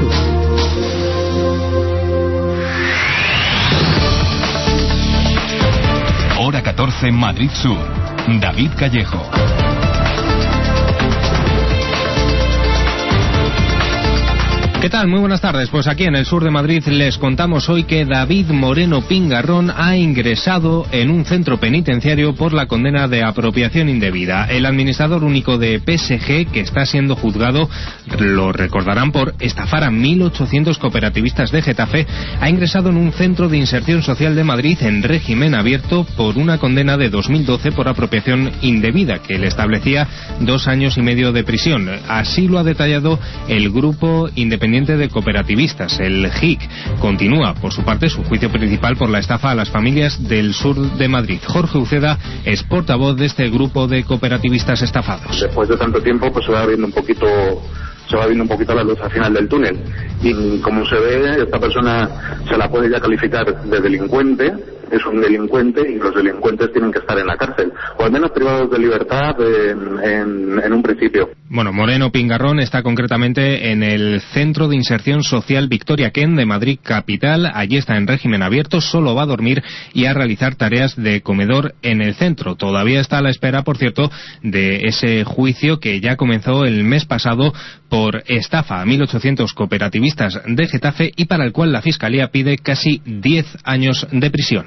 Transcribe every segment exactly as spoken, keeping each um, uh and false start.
Sur. Hora catorce, Madrid Sur. David Callejo. ¿Qué tal? Muy buenas tardes. Pues aquí en el sur de Madrid les contamos hoy que David Moreno Pingarrón ha ingresado en un centro penitenciario por la condena de apropiación indebida. El administrador único de P S G, que está siendo juzgado, lo recordarán, por estafar a mil ochocientos cooperativistas de Getafe, ha ingresado en un centro de inserción social de Madrid en régimen abierto por una condena de dos mil doce por apropiación indebida, que le establecía dos años y medio de prisión. Así lo ha detallado el grupo independiente de cooperativistas, el G I C. Continúa, por su parte, su juicio principal por la estafa a las familias del sur de Madrid. Jorge Uceda es portavoz de este grupo de cooperativistas estafados. Después de tanto tiempo, pues se va viendo un poquito, se va viendo un poquito la luz al final del túnel. Y como se ve, esta persona se la puede ya calificar de delincuente, es un delincuente y los delincuentes tienen que estar en la cárcel, o al menos privados de libertad en, en, en un principio. Bueno, Moreno Pingarrón está concretamente en el Centro de Inserción Social Victoria Ken de Madrid capital. Allí está en régimen abierto, solo va a dormir y a realizar tareas de comedor en el centro. Todavía está a la espera, por cierto, de ese juicio que ya comenzó el mes pasado por estafa a mil ochocientos cooperativistas de Getafe y para el cual la Fiscalía pide casi diez años de prisión.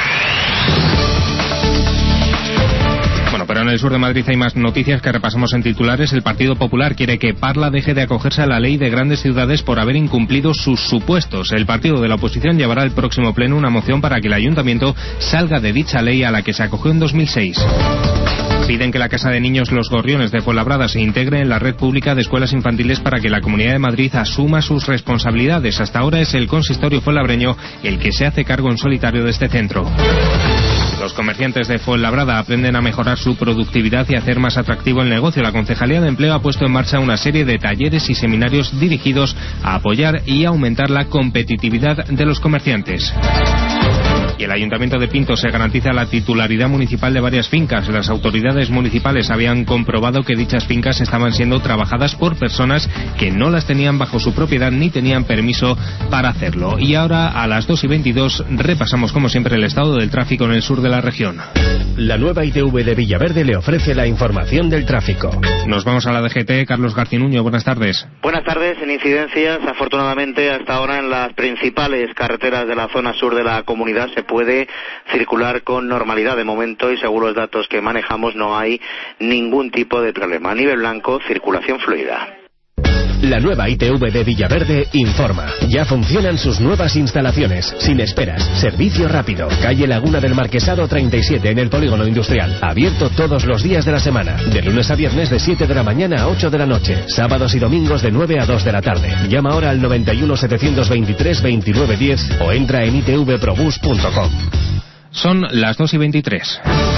Bueno, pero en el sur de Madrid hay más noticias que repasamos en titulares. El Partido Popular quiere que Parla deje de acogerse a la ley de grandes ciudades por haber incumplido sus supuestos. El partido de la oposición llevará al próximo pleno una moción para que el ayuntamiento salga de dicha ley a la que se acogió en dos mil seis. Piden que la Casa de Niños Los Gorriones de Fuenlabrada se integre en la red pública de escuelas infantiles para que la Comunidad de Madrid asuma sus responsabilidades. Hasta ahora es el consistorio fuenlabreño el que se hace cargo en solitario de este centro. Los comerciantes de Fuenlabrada aprenden a mejorar su productividad y a hacer más atractivo el negocio. La Concejalía de Empleo ha puesto en marcha una serie de talleres y seminarios dirigidos a apoyar y aumentar la competitividad de los comerciantes. Y el Ayuntamiento de Pinto se garantiza la titularidad municipal de varias fincas. Las autoridades municipales habían comprobado que dichas fincas estaban siendo trabajadas por personas que no las tenían bajo su propiedad ni tenían permiso para hacerlo. Y ahora, a las dos y veintidós, repasamos como siempre el estado del tráfico en el sur de la región. La nueva I T V de Villaverde le ofrece la información del tráfico. Nos vamos a la D G T. Carlos Garcinuño, buenas tardes. Buenas tardes. En incidencias, afortunadamente, hasta ahora en las principales carreteras de la zona sur de la comunidad se puede circular con normalidad de momento y según los datos que manejamos no hay ningún tipo de problema. A nivel blanco, circulación fluida. La nueva I T V de Villaverde informa. Ya funcionan sus nuevas instalaciones, sin esperas, servicio rápido. Calle Laguna del Marquesado treinta y siete en el Polígono Industrial. Abierto todos los días de la semana. De lunes a viernes de siete de la mañana a ocho de la noche. Sábados y domingos de nueve a dos de la tarde. Llama ahora al noventa y uno setecientos veintitrés veintinueve diez o entra en i t v probus punto com. Son las dos y veintitrés.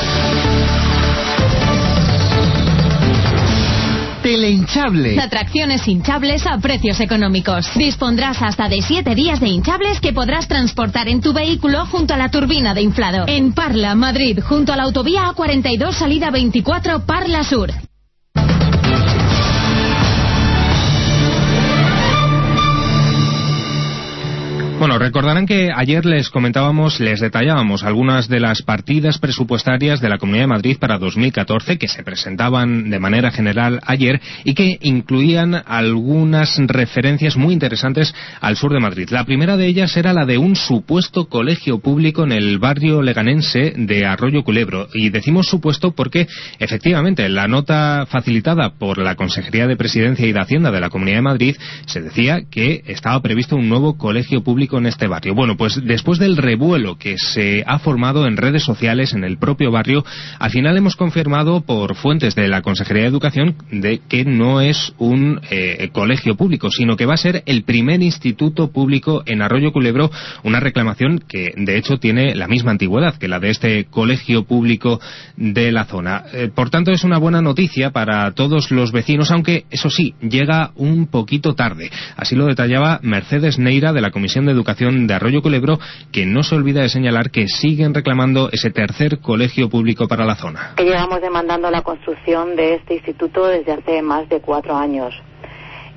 Telehinchables. Atracciones hinchables a precios económicos. Dispondrás hasta de siete días de hinchables que podrás transportar en tu vehículo junto a la turbina de inflado. En Parla, Madrid, junto a la autovía A cuarenta y dos, salida veinticuatro, Parla Sur. Bueno, recordarán que ayer les comentábamos, les detallábamos algunas de las partidas presupuestarias de la Comunidad de Madrid para dos mil catorce que se presentaban de manera general ayer y que incluían algunas referencias muy interesantes al sur de Madrid. La primera de ellas era la de un supuesto colegio público en el barrio leganense de Arroyo Culebro. Y decimos supuesto porque, efectivamente, en la nota facilitada por la Consejería de Presidencia y de Hacienda de la Comunidad de Madrid se decía que estaba previsto un nuevo colegio público en este barrio. Bueno, pues después del revuelo que se ha formado en redes sociales en el propio barrio, al final hemos confirmado por fuentes de la Consejería de Educación de que no es un eh, colegio público, sino que va a ser el primer instituto público en Arroyo Culebro, una reclamación que de hecho tiene la misma antigüedad que la de este colegio público de la zona. Eh, por tanto, es una buena noticia para todos los vecinos, aunque eso sí, llega un poquito tarde. Así lo detallaba Mercedes Neira de la Comisión de Educación de Arroyo Culebro, que no se olvida de señalar que siguen reclamando ese tercer colegio público para la zona. Que llevamos demandando la construcción de este instituto desde hace más de cuatro años.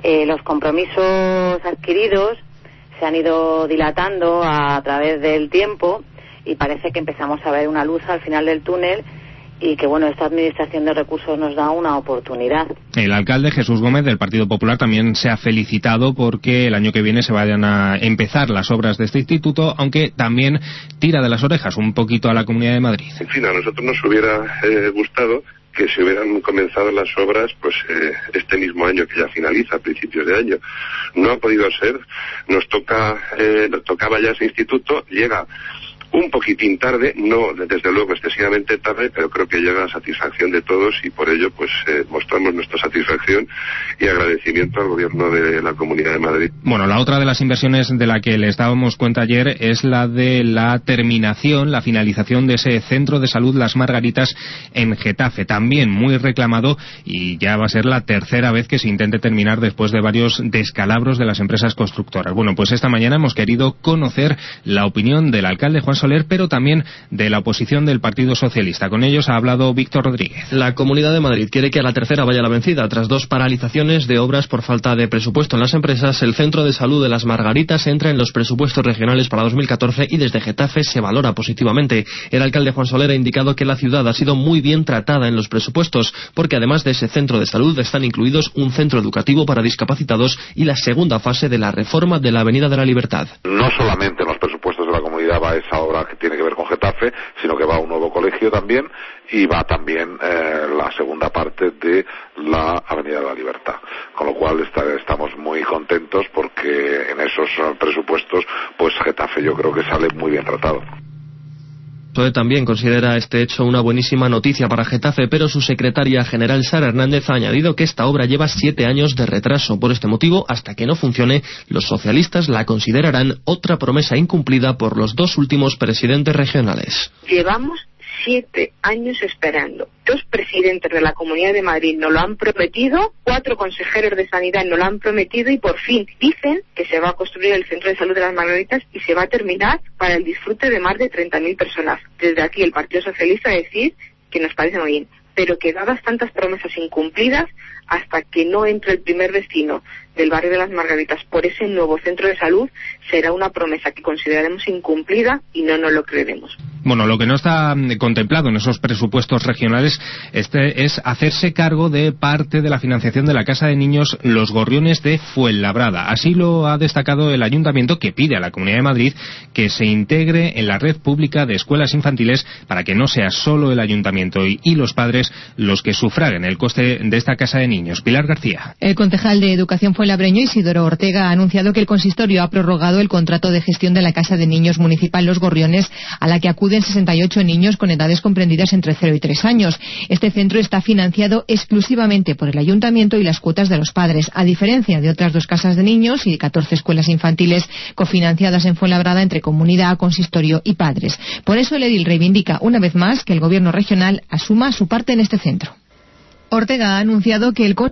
Eh, los compromisos adquiridos se han ido dilatando a través del tiempo y parece que empezamos a ver una luz al final del túnel y que, bueno, esta administración de recursos nos da una oportunidad. El alcalde Jesús Gómez del Partido Popular también se ha felicitado porque el año que viene se vayan a empezar las obras de este instituto, aunque también tira de las orejas un poquito a la Comunidad de Madrid. En fin, a nosotros nos hubiera eh, gustado que se hubieran comenzado las obras pues eh, este mismo año que ya finaliza, a principios de año. No ha podido ser, nos toca, eh, nos tocaba ya ese instituto, llega un poquitín tarde, no desde luego excesivamente tarde, pero creo que llega a satisfacción de todos y por ello pues eh, mostramos nuestra satisfacción y agradecimiento al gobierno de la Comunidad de Madrid. Bueno, la otra de las inversiones de la que les dábamos cuenta ayer es la de la terminación, la finalización de ese centro de salud Las Margaritas en Getafe, también muy reclamado y ya va a ser la tercera vez que se intente terminar después de varios descalabros de las empresas constructoras. Bueno, pues esta mañana hemos querido conocer la opinión del alcalde Juan Soler, pero también de la oposición del Partido Socialista. Con ellos ha hablado Víctor Rodríguez. La Comunidad de Madrid quiere que a la tercera vaya la vencida. Tras dos paralizaciones de obras por falta de presupuesto en las empresas, el Centro de Salud de Las Margaritas entra en los presupuestos regionales para dos mil catorce y desde Getafe se valora positivamente. El alcalde Juan Soler ha indicado que la ciudad ha sido muy bien tratada en los presupuestos, porque además de ese centro de salud están incluidos un centro educativo para discapacitados y la segunda fase de la reforma de la Avenida de la Libertad. No solamente en los presupuestos de la comunidad va esa obra que tiene que ver con Getafe, sino que va a un nuevo colegio también y va también eh, la segunda parte de la Avenida de la Libertad, con lo cual está, estamos muy contentos porque en esos presupuestos pues Getafe yo creo que sale muy bien tratado. P S O E también considera este hecho una buenísima noticia para Getafe, pero su secretaria general Sara Hernández ha añadido que esta obra lleva siete años de retraso. Por este motivo, hasta que no funcione, los socialistas la considerarán otra promesa incumplida por los dos últimos presidentes regionales. Llevamos siete años esperando. Dos presidentes de la Comunidad de Madrid nos lo han prometido, cuatro consejeros de Sanidad nos lo han prometido y por fin dicen que se va a construir el Centro de Salud de Las Margaritas y se va a terminar para el disfrute de más de treinta mil personas. Desde aquí el Partido Socialista decir que nos parece muy bien, pero que dadas tantas promesas incumplidas, hasta que no entre el primer vecino del barrio de Las Margaritas por ese nuevo centro de salud, será una promesa que consideraremos incumplida y no nos lo creeremos. Bueno, lo que no está contemplado en esos presupuestos regionales este es hacerse cargo de parte de la financiación de la Casa de Niños Los Gorriones de Fuenlabrada. Así lo ha destacado el Ayuntamiento, que pide a la Comunidad de Madrid que se integre en la red pública de escuelas infantiles para que no sea solo el Ayuntamiento y, y los padres los que sufraguen el coste de esta Casa de Niños. Pilar García. El concejal de Educación fuenlabreño, Isidoro Ortega, ha anunciado que el consistorio ha prorrogado el contrato de gestión de la Casa de Niños Municipal Los Gorriones, a la que acuden sesenta y ocho niños con edades comprendidas entre cero y tres años. Este centro está financiado exclusivamente por el Ayuntamiento y las cuotas de los padres, a diferencia de otras dos casas de niños y catorce escuelas infantiles cofinanciadas en Fuenlabrada entre comunidad, consistorio y padres. Por eso el edil reivindica una vez más que el Gobierno regional asuma su parte en este centro. Ortega ha anunciado que el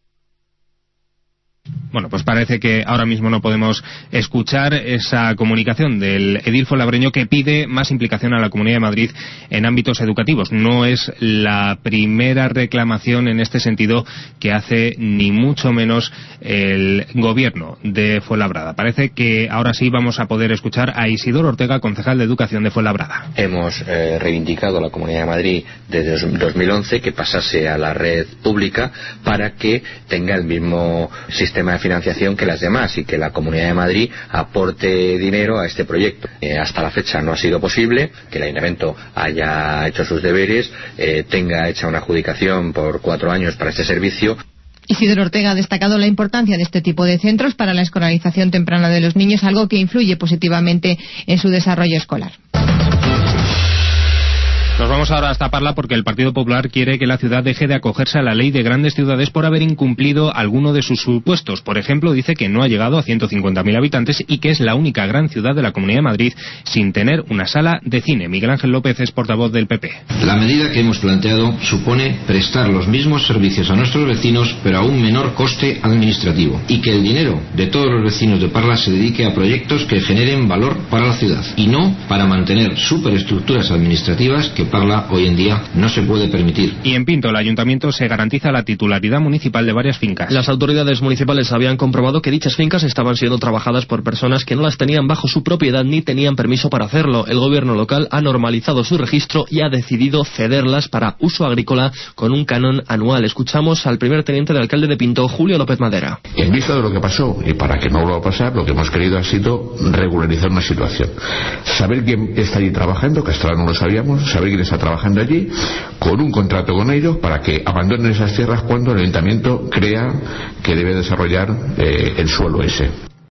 Bueno, pues parece que ahora mismo no podemos escuchar esa comunicación del edil fuenlabreño que pide más implicación a la Comunidad de Madrid en ámbitos educativos. No es la primera reclamación en este sentido que hace ni mucho menos el gobierno de Fuenlabrada. Parece que ahora sí vamos a poder escuchar a Isidoro Ortega, concejal de Educación de Fuenlabrada. Hemos eh, reivindicado a la Comunidad de Madrid desde dos mil once que pasase a la red pública para que tenga el mismo sistema de financiación que las demás y que la Comunidad de Madrid aporte dinero a este proyecto. Eh, hasta la fecha no ha sido posible que el Ayuntamiento haya hecho sus deberes, eh, tenga hecha una adjudicación por cuatro años para este servicio. Isidoro Ortega ha destacado la importancia de este tipo de centros para la escolarización temprana de los niños, algo que influye positivamente en su desarrollo escolar. Nos vamos ahora hasta Parla porque el Partido Popular quiere que la ciudad deje de acogerse a la ley de grandes ciudades por haber incumplido alguno de sus supuestos. Por ejemplo, dice que no ha llegado a ciento cincuenta mil habitantes y que es la única gran ciudad de la Comunidad de Madrid sin tener una sala de cine. Miguel Ángel López es portavoz del P P. La medida que hemos planteado supone prestar los mismos servicios a nuestros vecinos, pero a un menor coste administrativo, y que el dinero de todos los vecinos de Parla se dedique a proyectos que generen valor para la ciudad y no para mantener superestructuras administrativas que de Parla hoy en día no se puede permitir. Y en Pinto, el ayuntamiento se garantiza la titularidad municipal de varias fincas. Las autoridades municipales habían comprobado que dichas fincas estaban siendo trabajadas por personas que no las tenían bajo su propiedad ni tenían permiso para hacerlo. El gobierno local ha normalizado su registro y ha decidido cederlas para uso agrícola con un canon anual. Escuchamos al primer teniente de alcalde de Pinto, Julio López Madera. En vista de lo que pasó, y para que no vuelva a pasar, lo que hemos querido ha sido regularizar una situación. Saber quién está allí trabajando, que hasta ahora no lo sabíamos, saber quién está trabajando allí, con un contrato con ellos para que abandonen esas tierras cuando el ayuntamiento crea que debe desarrollar eh, el suelo ese.